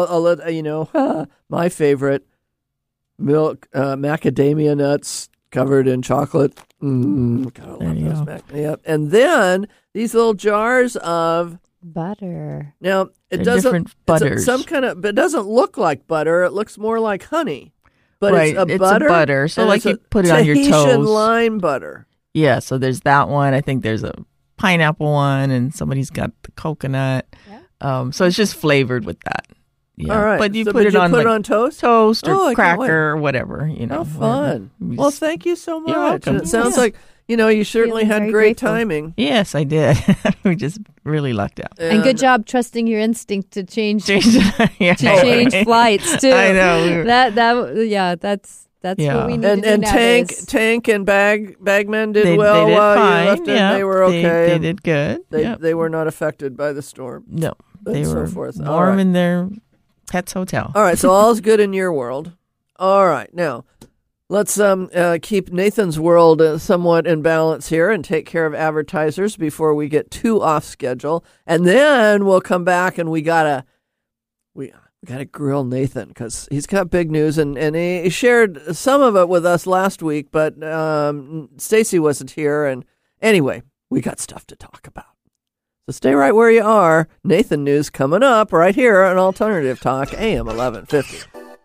my favorite milk, macadamia nuts covered in chocolate. God, I love those Yep. And then these little jars of butter. Now it They're different butters. But it doesn't look like butter. It looks more like honey. But it's a butter. So like you put it on your toast. Tahitian lime butter. Yeah, so there's that one. I think there's a pineapple one, and somebody's got the coconut. Yeah. So it's just flavored with that. Yeah. All right. But you put it on toast? Toast or cracker or whatever, How fun. Well, thank you so much. And it sounds like, you certainly had great timing. Yes, I did. We just really lucked out. And good job trusting your instinct to change flights too. I know. That's what we need to do and nowadays. Tank and Bagman did they well did while fine. you left it. They were okay. They did good. They were not affected by the storm. No, they were forth. warm in their pet's hotel. All right, so all's good in your world. All right, now let's keep Nathan's world somewhat in balance here and take care of advertisers before we get too off schedule, and then we'll come back and we gotta grill Nathan because he's got big news and he shared some of it with us last week, but Stacy wasn't here, and anyway, we got stuff to talk about. So stay right where you are. Nathan news coming up right here on Alternative Talk, AM 1150.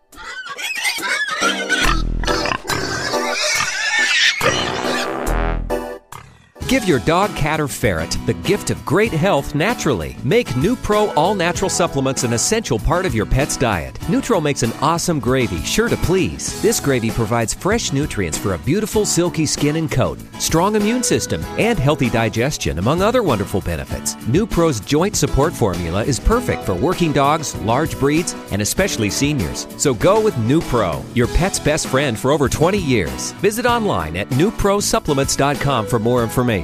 Give your dog, cat, or ferret the gift of great health naturally. Make NuPro all-natural supplements an essential part of your pet's diet. NuTro makes an awesome gravy, sure to please. This gravy provides fresh nutrients for a beautiful, silky skin and coat, strong immune system, and healthy digestion, among other wonderful benefits. NuPro's joint support formula is perfect for working dogs, large breeds, and especially seniors. So go with NuPro, your pet's best friend for over 20 years. Visit online at NuProSupplements.com for more information.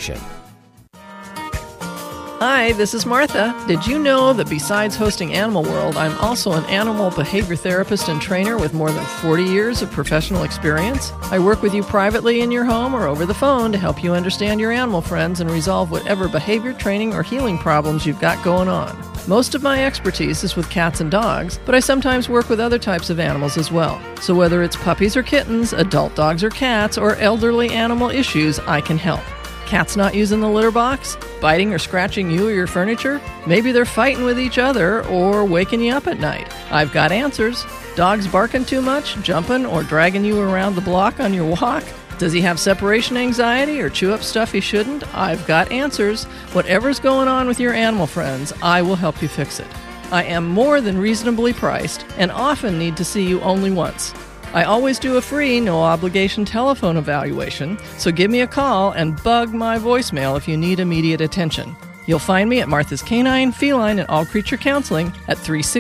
Hi, this is Martha. Did you know that besides hosting Animal World, I'm also an animal behavior therapist and trainer with more than 40 years of professional experience? I work with you privately in your home or over the phone to help you understand your animal friends and resolve whatever behavior, training, or healing problems you've got going on. Most of my expertise is with cats and dogs, but I sometimes work with other types of animals as well. So whether it's puppies or kittens, adult dogs or cats, or elderly animal issues, I can help. Cats not using the litter box? Biting or scratching you or your furniture? Maybe they're fighting with each other or waking you up at night. I've got answers. Dogs barking too much, jumping, or dragging you around the block on your walk? Does he have separation anxiety or chew up stuff he shouldn't? I've got answers. Whatever's going on with your animal friends, I will help you fix it. I am more than reasonably priced and often need to see you only once. I always do a free, no-obligation telephone evaluation, so give me a call and bug my voicemail if you need immediate attention. You'll find me at Martha's Canine, Feline, and All Creature Counseling at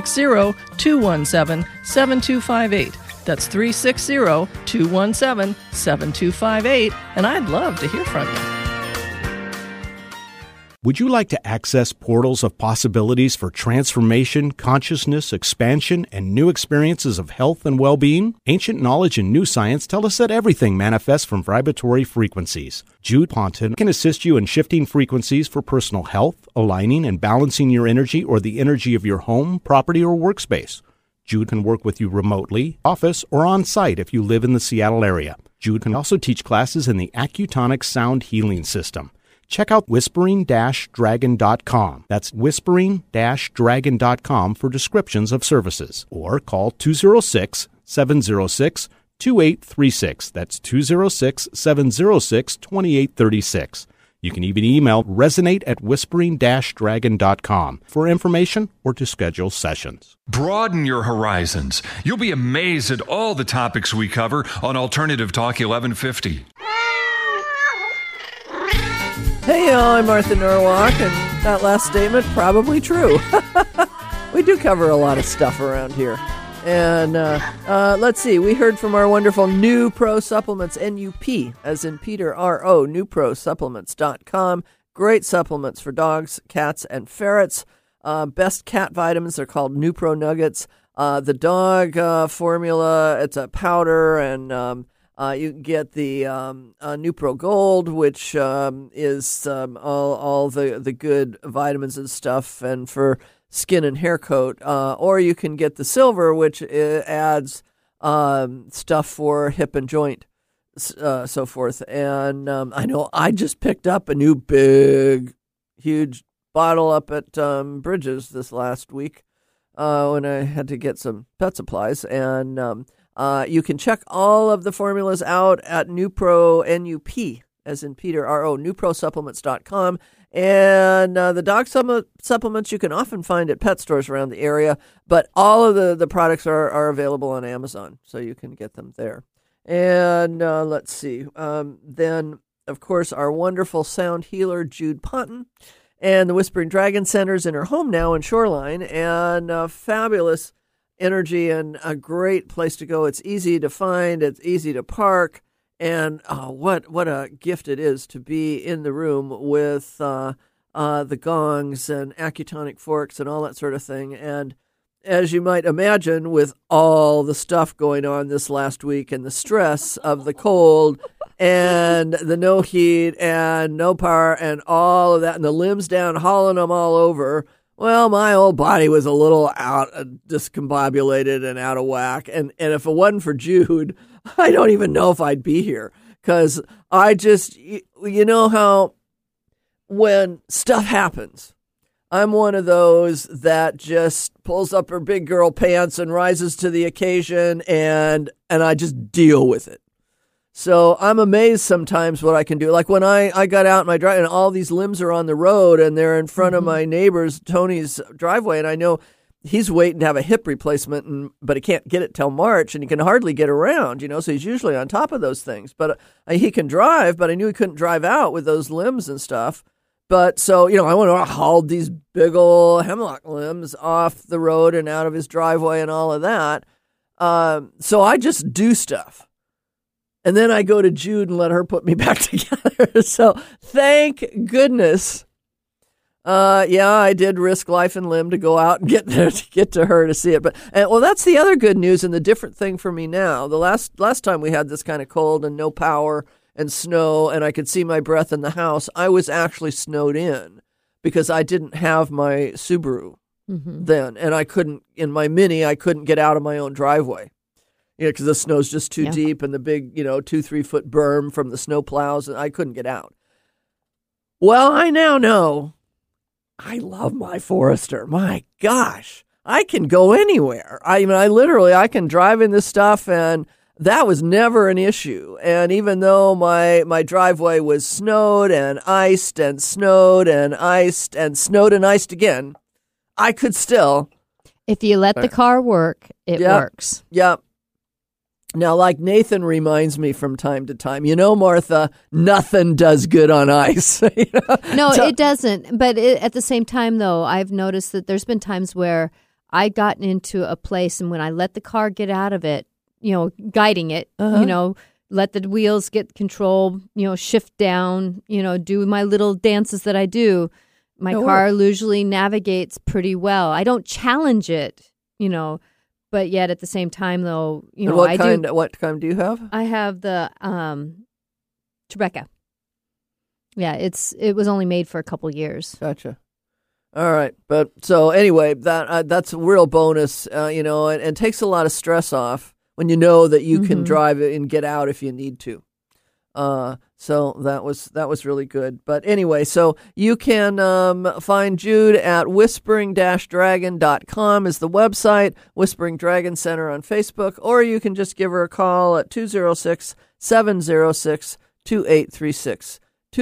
360-217-7258. That's 360-217-7258, and I'd love to hear from you. Would you like to access portals of possibilities for transformation, consciousness, expansion, and new experiences of health and well-being? Ancient knowledge and new science tell us that everything manifests from vibratory frequencies. Jude Ponton can assist you in shifting frequencies for personal health, aligning and balancing your energy or the energy of your home, property, or workspace. Jude can work with you remotely, office, or on-site if you live in the Seattle area. Jude can also teach classes in the Accutonic Sound Healing System. Check out whispering-dragon.com. That's whispering-dragon.com for descriptions of services. Or call 206-706-2836. That's 206-706-2836. You can even email resonate@whispering-dragon.com for information or to schedule sessions. Broaden your horizons. You'll be amazed at all the topics we cover on Alternative Talk 1150. Hey, y'all, I'm Martha Norwalk, and that last statement, probably true. We do cover a lot of stuff around here. And let's see, we heard from our wonderful New Pro Supplements, NUP, as in Peter, R-O, newprosupplements.com. Great supplements for dogs, cats, and ferrets. Best cat vitamins are called New Pro Nuggets. The dog formula, it's a powder, and you can get the New Pro Gold, which is all the good vitamins and stuff, and for skin and hair coat, or you can get the silver, which adds stuff for hip and joint, so forth. And I know I just picked up a new big, huge bottle up at Bridges this last week when I had to get some pet supplies. And you can check all of the formulas out at NuPro, N-U-P, as in Peter, R-O, newprosupplements.com. And the dog supplements you can often find at pet stores around the area, but all of the products are available on Amazon, so you can get them there. And let's see. Then, of course, our wonderful sound healer, Jude Ponton, and the Whispering Dragon Center's in her home now in Shoreline, and fabulous energy and a great place to go. It's easy to find. It's easy to park. And what a gift it is to be in the room with the gongs and acutonic forks and all that sort of thing. And as you might imagine, with all the stuff going on this last week and the stress of the cold and the no heat and no power and all of that and the limbs down, hauling them all over, well, my old body was a little discombobulated and out of whack. And if it wasn't for Jude, I don't even know if I'd be here, because I just, you know how when stuff happens, I'm one of those that just pulls up her big girl pants and rises to the occasion, and I just deal with it. So I'm amazed sometimes what I can do. Like when I got out in my drive and all these limbs are on the road and they're in front of my neighbor's, Tony's driveway, and I know he's waiting to have a hip replacement, but he can't get it till March, and he can hardly get around, so he's usually on top of those things. But he can drive, but I knew he couldn't drive out with those limbs and stuff. But so, I went and hauled these big old hemlock limbs off the road and out of his driveway and all of that. So I just do stuff. And then I go to Jude and let her put me back together. So thank goodness. I did risk life and limb to go out and get there to get to her to see it. But that's the other good news and the different thing for me now. The last time we had this kind of cold and no power and snow, and I could see my breath in the house, I was actually snowed in because I didn't have my Subaru then, and I couldn't, in my Mini, I couldn't get out of my own driveway. Because the snow's just too deep and the big, 2-3 foot berm from the snow plows, and I couldn't get out. Well, I now know I love my Forester. My gosh, I can go anywhere. I can drive in this stuff, and that was never an issue. And even though my driveway was snowed and iced and snowed and iced and snowed and iced again, I could still. If you let the car work, it works. Yep. Now, like Nathan reminds me from time to time, Martha, nothing does good on ice. No, it doesn't. But at the same time, though, I've noticed that there's been times where I've gotten into a place, and when I let the car get out of it, guiding it, let the wheels get control, shift down, do my little dances that I do. My car usually navigates pretty well. I don't challenge it, but yet at the same time, though, what kind do you have? I have the Tribeca. Yeah, it was only made for a couple years. Gotcha. All right, but so anyway, that's a real bonus, and takes a lot of stress off when you know that you can drive it and get out if you need to. So that was really good. But anyway, so you can find Jude at whispering-dragon.com is the website, Whispering Dragon Center on Facebook, or you can just give her a call at 206-706-2836.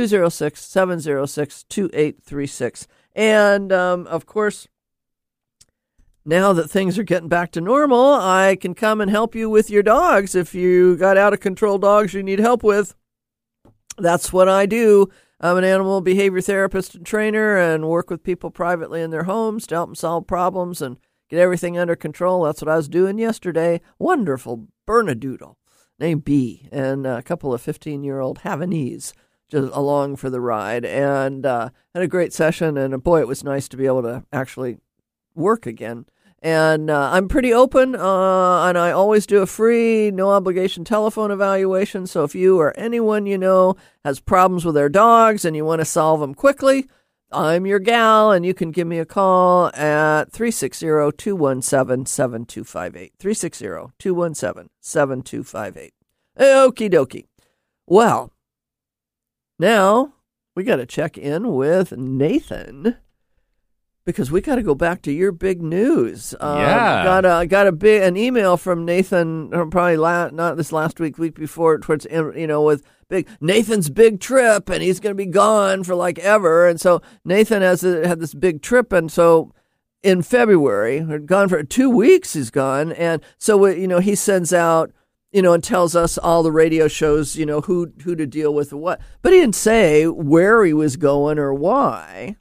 206-706-2836. And, of course, now that things are getting back to normal, I can come and help you with your dogs. If you got out-of-control dogs you need help with, that's what I do. I'm an animal behavior therapist and trainer and work with people privately in their homes to help them solve problems and get everything under control. That's what I was doing yesterday. Wonderful Bernedoodle named B and a couple of 15-year-old Havanese just along for the ride, and had a great session, and boy, it was nice to be able to actually work again. And I'm pretty open, and I always do a free, no-obligation telephone evaluation, so if you or anyone you know has problems with their dogs and you want to solve them quickly, I'm your gal, and you can give me a call at 360-217-7258. 360-217-7258. Okie dokie. Well, now, we got to check in with Nathan because we got to go back to your big news. Got an email from Nathan, probably not this last week before, towards with Nathan's big trip, and he's going to be gone for like ever. And so Nathan had this big trip, and so in February, gone for 2 weeks. He's gone, and so he sends out. And tells us all the radio shows, who to deal with and what. But he didn't say where he was going or why.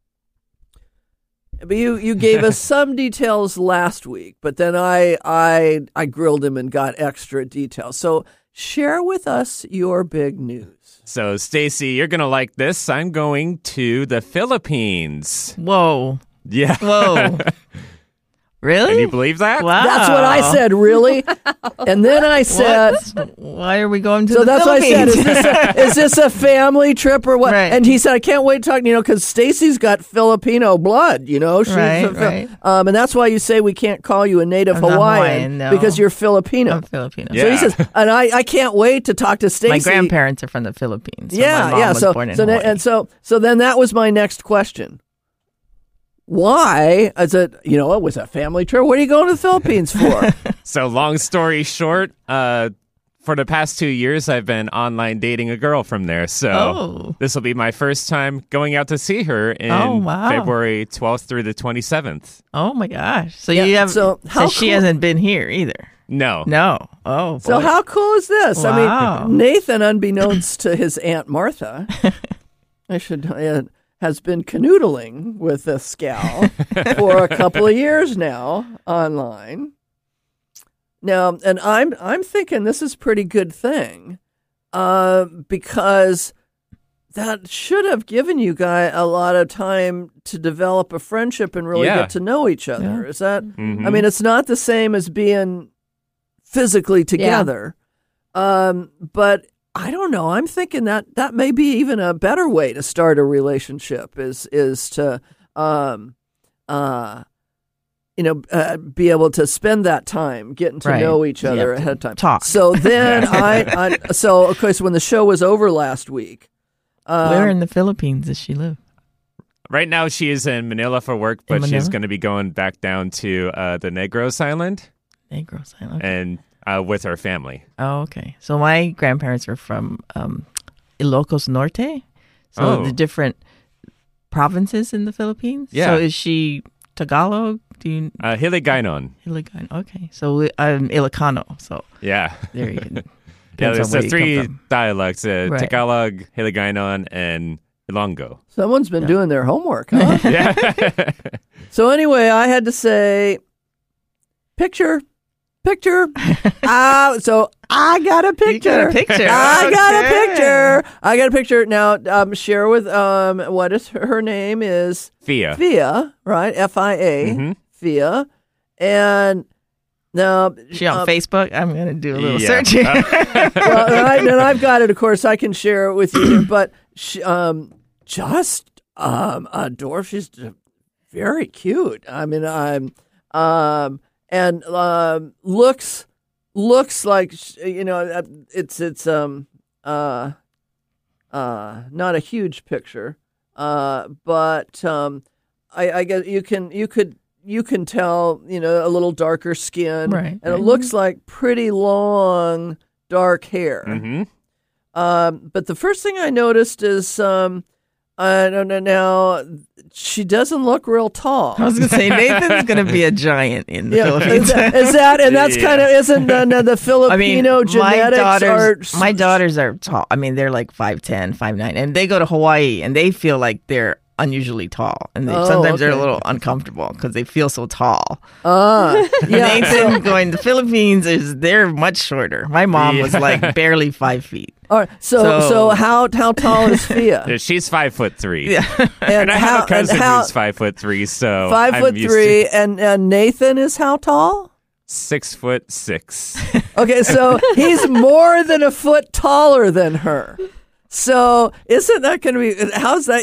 But you gave us some details last week, but then I grilled him and got extra details. So share with us your big news. So, Stacy, you're going to like this. I'm going to the Philippines. Whoa. Yeah. Whoa. Really? Can you believe that? Wow. That's what I said, really? And then I said... Why are we going to the Philippines? So that's what I said. Is this a family trip or what? Right. And he said, I can't wait to talk, because Stacy's got Filipino blood, She's right. And that's why you say we can't call you a native Hawaiian no. because you're Filipino. I'm Filipino. Yeah. So he says, and I can't wait to talk to Stacy. My grandparents are from the Philippines. So yeah, my mom was born in Hawaii. And so then that was my next question. Why? It was a family trip. What are you going to the Philippines for? So long story short, for the past 2 years, I've been online dating a girl from there. So this will be my first time going out to see her in February 12th through the 27th. Oh, my gosh. So you have, so she hasn't been here either. No. Oh, boy. So how cool is this? Wow. I mean, Nathan, unbeknownst to his Aunt Martha, has been canoodling with this gal for a couple of years now online. Now, and I'm thinking this is a pretty good thing because that should have given you guys a lot of time to develop a friendship and really get to know each other. Yeah. Is that? Mm-hmm. I mean, it's not the same as being physically together, but I don't know. I'm thinking that may be even a better way to start a relationship is to, be able to spend that time getting to know each other ahead of time. Talk. So then so of course when the show was over last week. Where in the Philippines does she live? Right now she is in Manila for work, but she's going to be going back down to the Negros Island. Negros Island. Okay. And with her family. Oh, okay. So my grandparents are from Ilocos Norte. So the different provinces in the Philippines. Yeah. So is she Tagalog? Hiligaynon. Hiligaynon. Okay. So I'm Ilocano. So yeah. There you go. There's the three dialects, Tagalog, Hiligaynon, and Ilonggo. Someone's been doing their homework, huh? Yeah. So anyway, I had to say, picture picture. So I got a picture. You got a picture. I got a picture. Now, share with what is her name is Fia. Fia, right? FIA. Fia, and now she on Facebook. I'm gonna do a little search here. And I've got it. Of course, I can share it with you. But she, just adore. She's very cute. I mean, and looks like it's not a huge picture, but I guess you can tell a little darker skin, right? And it looks like pretty long dark hair. But the first thing I noticed is I don't know now. She doesn't look real tall. I was going to say Nathan's going to be a giant in the Philippines. Is that and that's kind of isn't the Filipino genetics? My daughters are tall. I mean, they're like 5'10", 5'9", and they go to Hawaii and they feel like they're unusually tall, and sometimes they're a little uncomfortable because they feel so tall. Nathan going to the Philippines they're much shorter. My mom was like barely 5 feet. All right, so how tall is Fia? She's 5'3". Yeah, and I have a cousin who's 5'3", so 5'3", and Nathan is how tall? 6'6". Okay, so he's more than a foot taller than her. So isn't that going to be? How's that?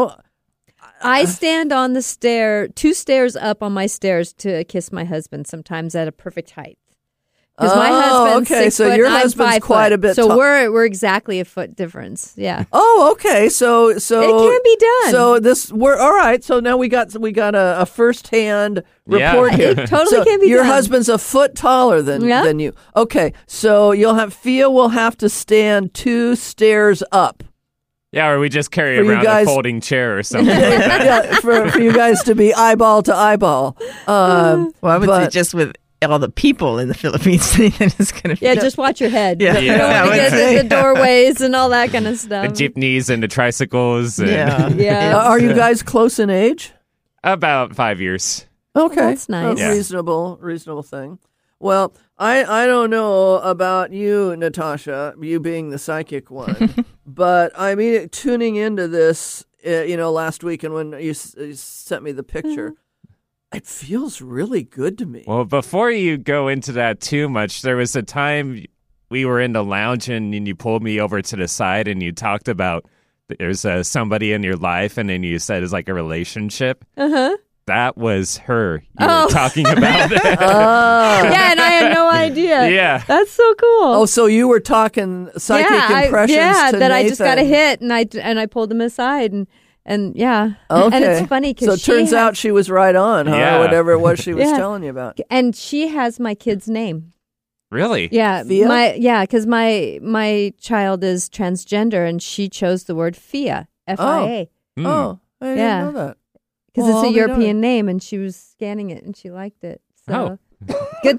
I stand on the 2 stairs up on my stairs to kiss my husband sometimes at a perfect height. Because my husband's 6 foot, your I'm husband's 5 quite foot. a bit So tall. we're exactly a foot difference. Yeah. Oh, okay. So it can be done. So we're all right. So now we got a firsthand report here. It totally can be your done. Husband's a foot taller than you. Okay. So Fia will have to stand 2 stairs up. Yeah, or we just carry around a folding chair or something like that. Yeah, for you guys to be eyeball to eyeball. Well, I would say just with all the people in the Philippines, Nathan is going to be... Yeah, just watch your head. Yeah. You don't want to get the doorways and all that kind of stuff. The jeepneys and the tricycles. And Yeah. Are you guys close in age? About 5 years. Okay. That's nice. Reasonable thing. Well, I don't know about you, Natasha, you being the psychic one, but I mean, tuning into this, last week and when you sent me the picture, it feels really good to me. Well, before you go into that too much, there was a time we were in the lounge and you pulled me over to the side and you talked about there's somebody in your life and then you said it's like a relationship. Uh-huh. That was her you were talking about. Yeah, and I had no idea. Yeah. That's so cool. Oh, so you were talking psychic impressions to that Nathan. I just got a hit and I pulled him aside and yeah. Okay. And it's funny because so it turns out she was right on, huh? Yeah. Whatever it was she was telling you about. And she has my kid's name. Really? Yeah. Fia? Because my child is transgender and she chose the word Fia, F-I-A. Oh, I didn't know that. Because it's a European name, and she was scanning it, and she liked it. So, good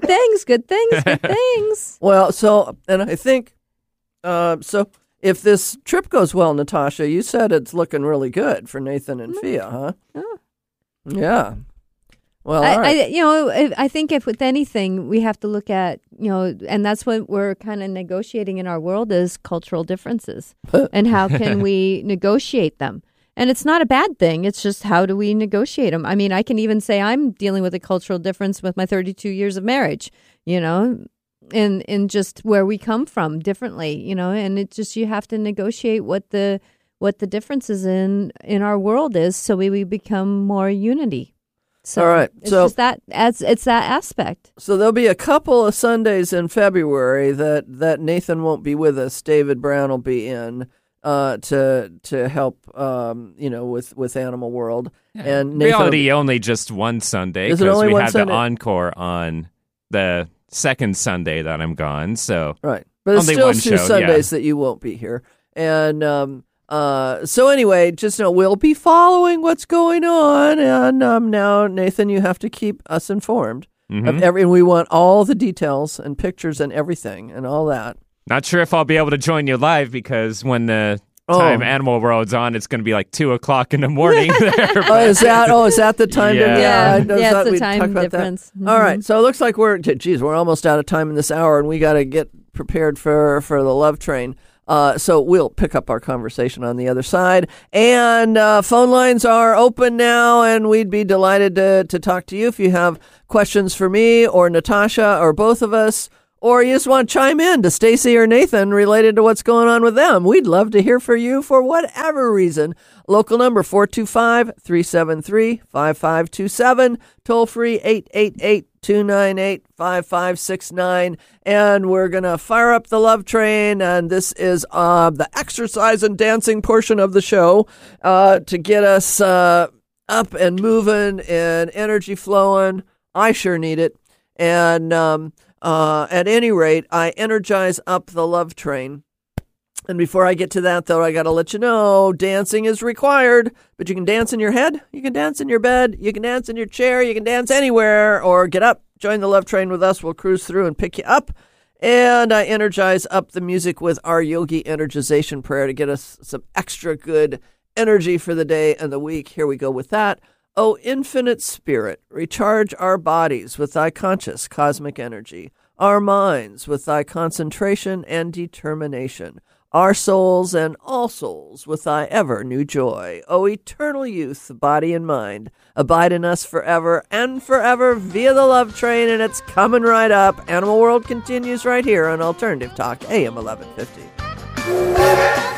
things. Well, and I think, so if this trip goes well, Natasha, you said it's looking really good for Nathan and Fia, huh? Oh. Yeah. Well, all right. I think if with anything, we have to look at, and that's what we're kind of negotiating in our world is cultural differences, and how can we negotiate them? And it's not a bad thing. It's just how do we negotiate them? I mean, I can even say I'm dealing with a cultural difference with my 32 years of marriage, in just where we come from differently, and it just, you have to negotiate what the differences in our world is so we become more unity. So all right. It's just that it's that aspect. So there'll be a couple of Sundays in February that Nathan won't be with us. David Brown will be in. To help, with Animal World. And Nathan reality only just one Sunday because we had the encore on the second Sunday that I'm gone. So right, but it's still 2 Sundays that you won't be here. And so anyway, just know we'll be following what's going on. And now, Nathan, you have to keep us informed of and we want all the details and pictures and everything and all that. Not sure if I'll be able to join you live because when the time Animal World's on, it's going to be like 2:00 in the morning there. Is that the time? Yeah, it's the time difference. Mm-hmm. All right, so it looks like we're almost out of time in this hour, and we got to get prepared for the Love Train. So we'll pick up our conversation on the other side. And phone lines are open now, and we'd be delighted to talk to you if you have questions for me or Natasha or both of us, or you just want to chime in to Stacy or Nathan related to what's going on with them. We'd love to hear from you for whatever reason. Local number 425-373-5527. Toll free 888-298-5569. And we're going to fire up the Love Train. And this is the exercise and dancing portion of the show to get us up and moving and energy flowing. I sure need it. And at any rate, I energize up the Love Train. And before I get to that, though, I got to let you know, dancing is required, but you can dance in your head, you can dance in your bed, you can dance in your chair, you can dance anywhere, or get up, join the Love Train with us. We'll cruise through and pick you up. And I energize up the music with our yogi energization prayer to get us some extra good energy for the day and the week. Here we go with that. O infinite spirit, recharge our bodies with thy conscious cosmic energy, our minds with thy concentration and determination, our souls and all souls with thy ever new joy. O eternal youth, body and mind, abide in us forever and forever via the Love Train, and it's coming right up. Animal World continues right here on Alternative Talk, AM 1150.